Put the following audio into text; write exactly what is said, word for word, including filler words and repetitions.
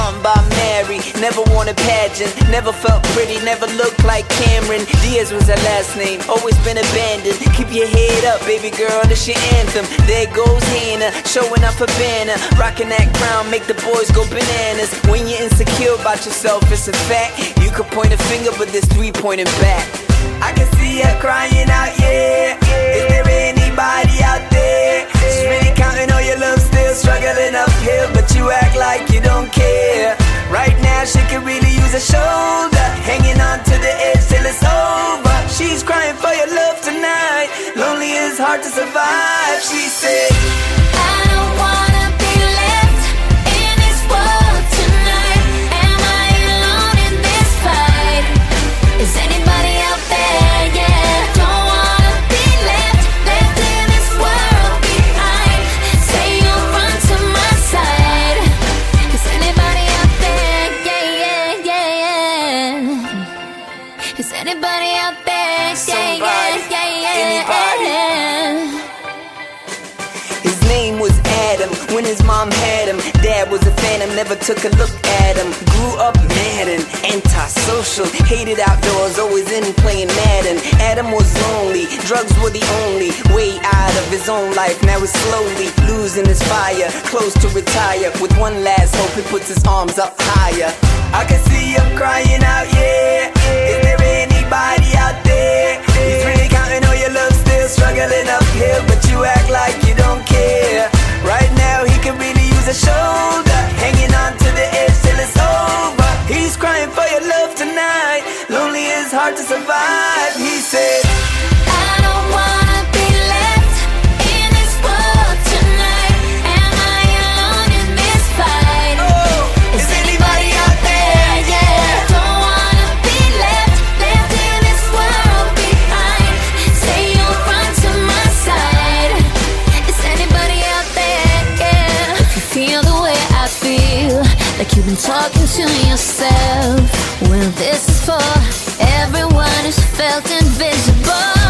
something by Mary. Never worn a pageant, never felt pretty, never looked like Cameron Diaz was her last name, always been abandoned. Keep your head up, baby girl, this your anthem. There goes Hannah, showing up a banner, rocking that crown, make the boys go bananas. When you're insecure about yourself, it's a fact. You could point a finger, but there's three pointing back. I can see her crying out, yeah. Is there anybody out there? She's really counting all your love, still struggling uphill, but you act like you don't care. Right now she could really use a shoulder, hanging on to the edge till it's over. She's crying for your love tonight, lonely is hard to survive. She said, I don't wanna be left in this world tonight. Am I alone in this fight? Is anybody out there? Yeah, don't wanna be left, left in this world behind. Say you'll run to my side. Is anybody out there? Yeah, yeah, yeah, yeah. Is anybody out there? Yeah, yeah, yeah, yeah. Anybody? His name was Adam, when his mom had him. Dad was a phantom, never took a look at him. Grew up mad and antisocial, hated outdoors, always in playing Madden. Adam was lonely, drugs were the only way out of his own life. Now he's slowly losing his fire, close to retire. With one last hope, he puts his arms up higher. I can see him crying out, yeah. Is there anybody out there? He's really counting all your love, still struggling uphill, but you act like you don't care. Right now he could really use a shoulder, hanging on to the edge till it's over. He's crying for your love tonight, lonely is hard to survive. He said, I don't wanna be left in this world tonight. Am I alone in this fight? oh, is anybody out there? Yeah, don't wanna be left, left in this world behind. Say you'll run to my side. Is anybody out there? Yeah. If you feel the way I feel, like you've been talking to yourself, well, this is for everyone who's felt invisible.